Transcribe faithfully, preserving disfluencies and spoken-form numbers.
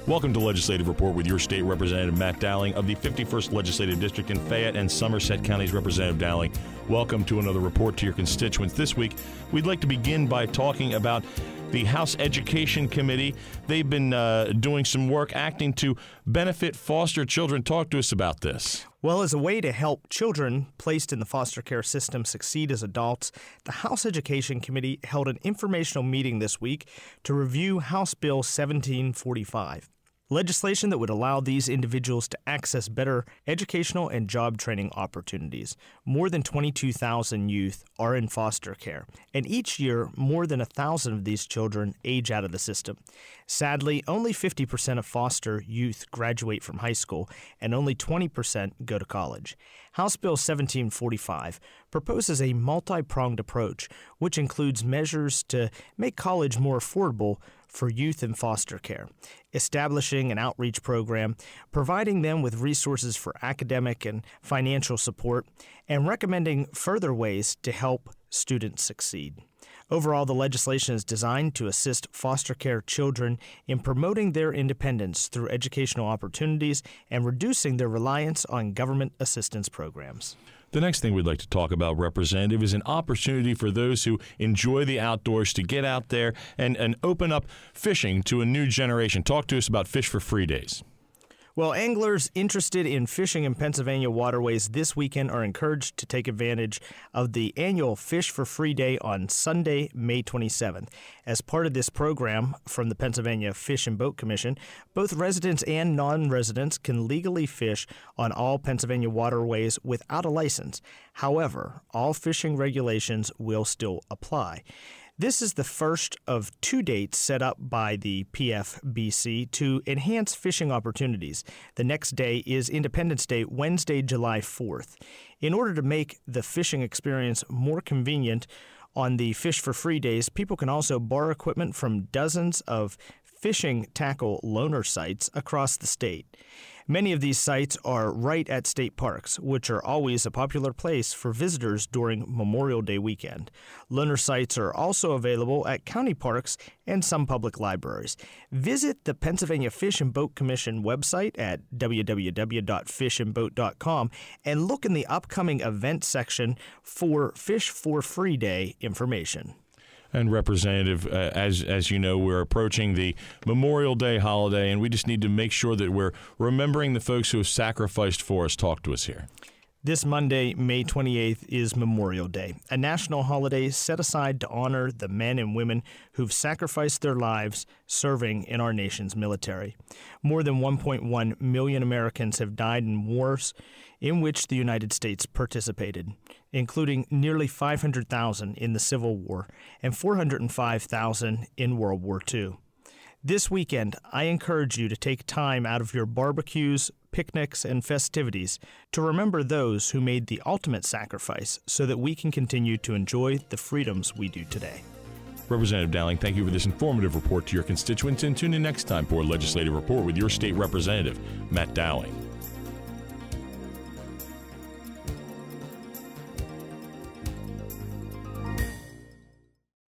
Welcome to Legislative Report with your state representative, Matt Dowling, of the fifty-first Legislative District in Fayette and Somerset Counties. Representative Dowling, welcome to another report to your constituents. This week, we'd like to begin by talking about the House Education Committee. They've been uh, doing some work acting to benefit foster children. Talk to us about this. Well, as a way to help children placed in the foster care system succeed as adults, the House Education Committee held an informational meeting this week to review House Bill seventeen forty-five. Legislation that would allow these individuals to access better educational and job training opportunities. More than twenty-two thousand youth are in foster care, and each year, more than one thousand of these children age out of the system. Sadly, only fifty percent of foster youth graduate from high school, and only twenty percent go to college. House Bill seventeen forty-five proposes a multi-pronged approach, which includes measures to make college more affordable for youth in foster care, establishing an outreach program, providing them with resources for academic and financial support, and recommending further ways to help students succeed. Overall, the legislation is designed to assist foster care children in promoting their independence through educational opportunities and reducing their reliance on government assistance programs. The next thing we'd like to talk about, Representative, is an opportunity for those who enjoy the outdoors to get out there and, and open up fishing to a new generation. Talk to us about Fish for Free Days. Well, anglers interested in fishing in Pennsylvania waterways this weekend are encouraged to take advantage of the annual Fish for Free Day on Sunday, May twenty-seventh. As part of this program from the Pennsylvania Fish and Boat Commission, both residents and non-residents can legally fish on all Pennsylvania waterways without a license. However, all fishing regulations will still apply. This is the first of two dates set up by the P F B C to enhance fishing opportunities. The next day is Independence Day, Wednesday, July fourth. In order to make the fishing experience more convenient on the Fish for Free Days, people can also borrow equipment from dozens of fishing tackle loaner sites across the state. Many of these sites are right at state parks, which are always a popular place for visitors during Memorial Day weekend. Loaner sites are also available at county parks and some public libraries. Visit the Pennsylvania Fish and Boat Commission website at w w w dot fish and boat dot com and look in the upcoming events section for Fish for Free Day information. And Representative, uh, as as you know, we're approaching the Memorial Day holiday, and we just need to make sure that we're remembering the folks who have sacrificed for us. Talk to us here. This Monday, May twenty-eighth, is Memorial Day, a national holiday set aside to honor the men and women who've sacrificed their lives serving in our nation's military. More than one point one million Americans have died in wars in which the United States participated, including nearly five hundred thousand in the Civil War and four hundred five thousand in World War Two. This weekend, I encourage you to take time out of your barbecues, picnics, and festivities to remember those who made the ultimate sacrifice so that we can continue to enjoy the freedoms we do today. Representative Dowling, thank you for this informative report to your constituents, and tune in next time for Legislative Report with your state representative, Matt Dowling.